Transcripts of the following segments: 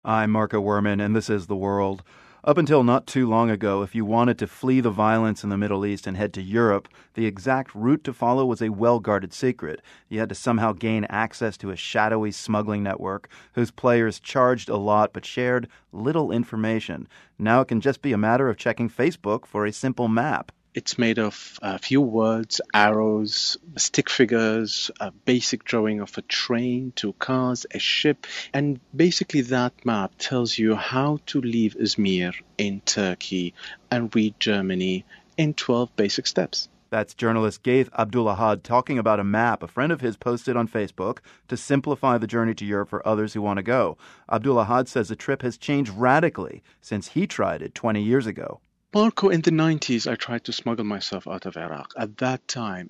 I'm Marco Werman, and this is The World. Up until not too long ago, if you wanted to flee the violence in the Middle East and head to Europe, the exact route to follow was a well-guarded secret. You had to somehow gain access to a shadowy smuggling network whose players charged a lot but shared little information. Now it can just be a matter of checking Facebook for a simple map. It's made of a few words, arrows, stick figures, a basic drawing of a train, two cars, a ship. And basically that map tells you how to leave Izmir in Turkey and reach Germany in 12 basic steps. That's journalist Gaith Abdulahad talking about a map a friend of his posted on Facebook to simplify the journey to Europe for others who want to go. Abdulahad says the trip has changed radically since he tried it 20 years ago. Marco, in the 90s, I tried to smuggle myself out of Iraq. At that time,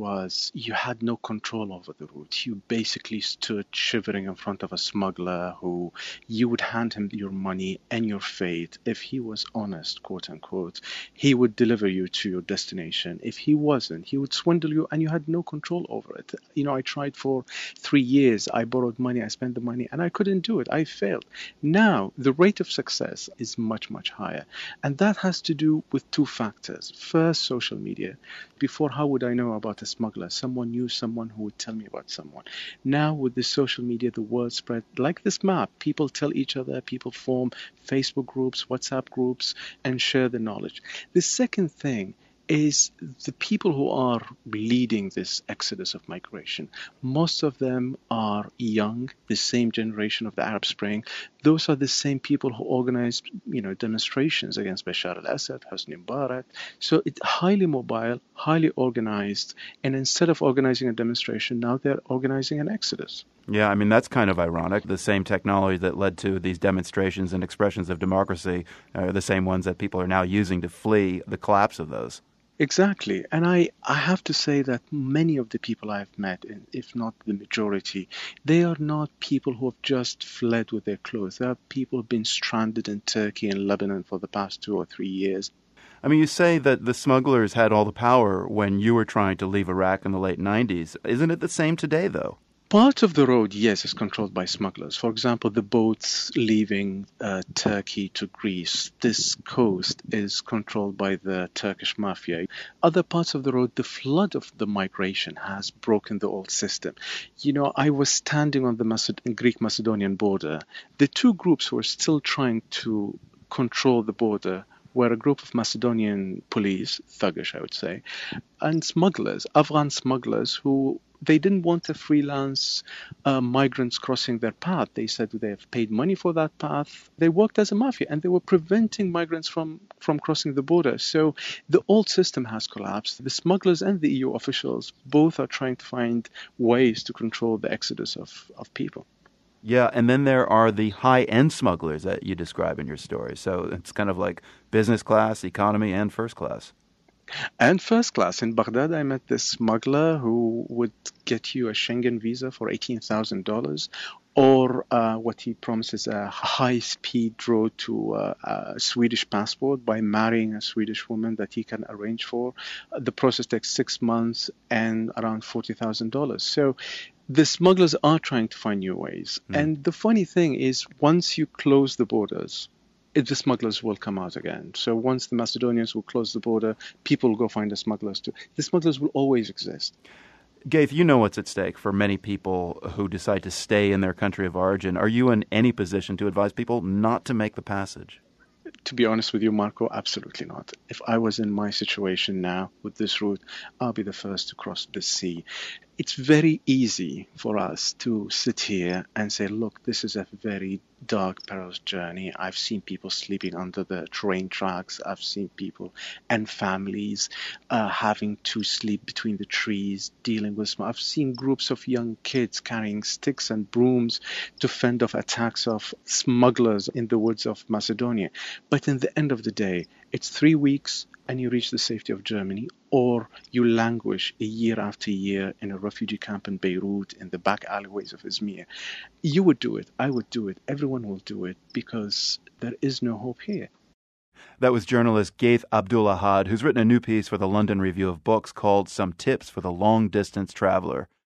you had no control over the route. You basically stood shivering in front of a smuggler who you would hand him your money and your fate. If he was honest, quote unquote, he would deliver you to your destination. If he wasn't, he would swindle you and you had no control over it. I tried for 3 years. I borrowed money, I spent the money, and I couldn't do it. I failed. Now, the rate of success is much, much higher. And that has to do with two factors. First, social media. Before, how would I know about a smuggler? Someone knew someone who would tell me about someone. Now, with the social media, the word spread. Like this map, people tell each other, people form Facebook groups, WhatsApp groups, and share the knowledge. The second thing is the people who are leading this exodus of migration. Most of them are young, the same generation of the Arab Spring. Those are the same people who organized, demonstrations against Bashar al-Assad, Hosni Mubarak. So it's highly mobile, highly organized. And instead of organizing a demonstration, now they're organizing an exodus. Yeah, I mean, that's kind of ironic. The same technology that led to these demonstrations and expressions of democracy are the same ones that people are now using to flee the collapse of those. Exactly. And I have to say that many of the people I've met, if not the majority, they are not people who have just fled with their clothes. They are people who have been stranded in Turkey and Lebanon for the past 2 or 3 years. I mean, you say that the smugglers had all the power when you were trying to leave Iraq in the late 90s. Isn't it the same today, though? Part of the road, yes, is controlled by smugglers. For example, the boats leaving Turkey to Greece, this coast is controlled by the Turkish mafia. Other parts of the road, the flood of the migration has broken the old system. I was standing on the Greek-Macedonian border. The two groups who were still trying to control the border were a group of Macedonian police, thuggish I would say, and smugglers, Afghan smugglers who they didn't want the freelance migrants crossing their path. They said they have paid money for that path. They worked as a mafia and they were preventing migrants from crossing the border. So the old system has collapsed. The smugglers and the EU officials both are trying to find ways to control the exodus of people. Yeah, and then there are the high-end smugglers that you describe in your story. So it's kind of like business class, economy, and first class. And first class. In Baghdad, I met this smuggler who would get you a Schengen visa for $18,000 or what he promises a high-speed road to a Swedish passport by marrying a Swedish woman that he can arrange for. The process takes 6 months and around $40,000. So the smugglers are trying to find new ways. And the funny thing is, once you close the borders, the smugglers will come out again. So once the Macedonians will close the border, people will go find the smugglers too. The smugglers will always exist. Gaith, you know what's at stake for many people who decide to stay in their country of origin. Are you in any position to advise people not to make the passage? To be honest with you, Marco, absolutely not. If I was in my situation now with this route, I'll be the first to cross the sea. It's very easy for us to sit here and say, look, this is a very dark, perilous journey. I've seen people sleeping under the train tracks. I've seen people and families having to sleep between the trees, dealing with I've seen groups of young kids carrying sticks and brooms to fend off attacks of smugglers in the woods of Macedonia. But in the end of the day, it's 3 weeks and you reach the safety of Germany, or you languish a year after year in a refugee camp in Beirut, in the back alleyways of Izmir. You would do it. I would do it. Everyone will do it because there is no hope here. That was journalist Gaith Abdulahad, who's written a new piece for the London Review of Books called Some Tips for the Long-Distance Traveler.